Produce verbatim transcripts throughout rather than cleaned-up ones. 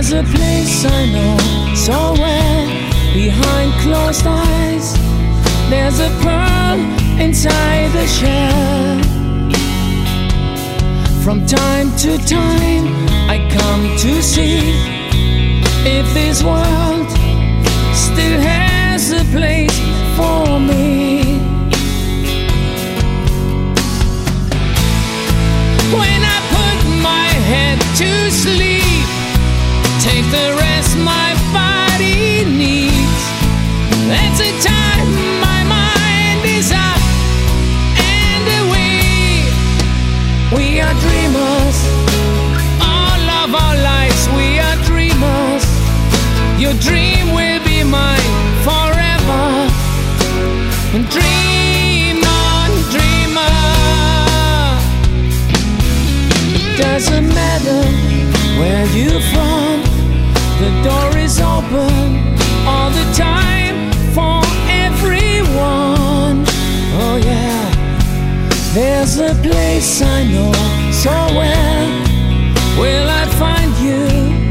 There's a place I know so well, behind closed eyes. There's a pearl inside the shell. From time to time I come to see if this world still has a place for me. When I put my head to sleep, take the rest my body needs. That's the time my mind is up and away. We are dreamers, all of our lives we are dreamers. Your dream will be mine forever. And dream on, dreamer. Doesn't matter where you're from, the door is open all the time for everyone. Oh yeah, there's a place I know so well. Will I find you?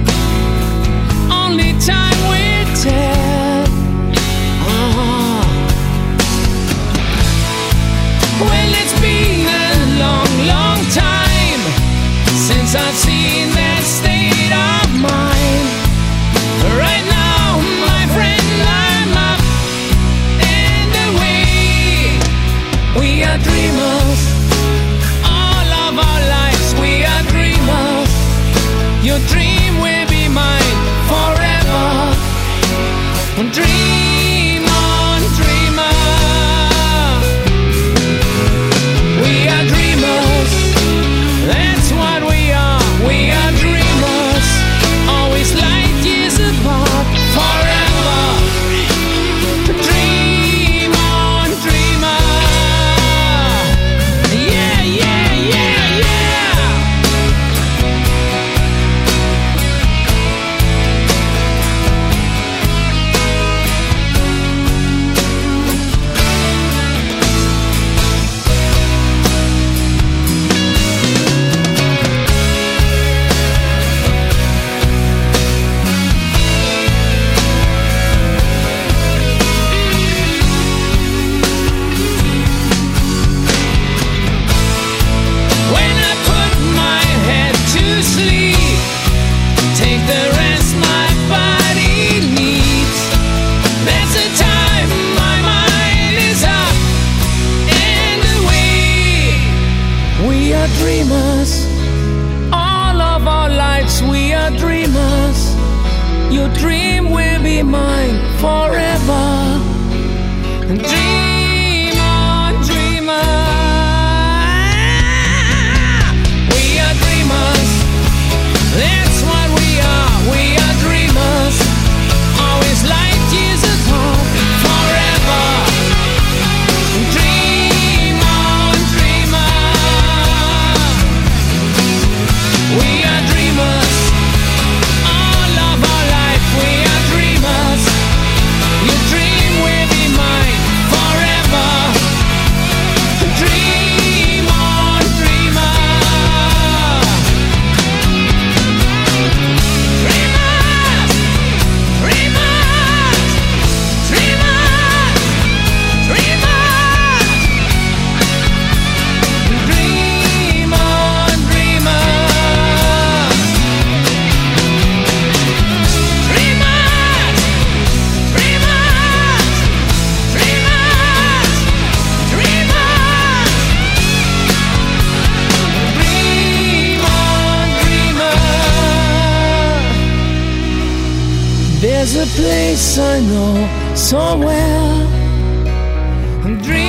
Only time will tell. Ah. Well, it's been a long, long time since I've seen that state of mind. Right now, my friend, I'm up and away. We are dreamers, all of our lives we are dreamers. Your dream will be mine forever. Dream on, dreamer. We are dreamers, that's what we are. We are dreamers, always light years apart, forever. Dream on, dreamer. Yeah, yeah, yeah, yeah. When I put my head to sleep, take the rest my body needs. That's the time my mind is up and away. We are dreamers, all of our lives we are dreamers. Your dream will be mine forever. Dream on, dreamer. We are dreamers, that's what we are. We are dreamers, always light years apart, forever. Dream on, dreamer. We are dreamers, all of our life we are dreamers. Your dream will be mine forever. Dream on, dreamer. Dreamers, dreamers, dreamers, dreamers. Dream on, dreamers. Dreamers, dreamers, dreamers, dreamers. Dream on, dreamer. There's a place I know so well. Dream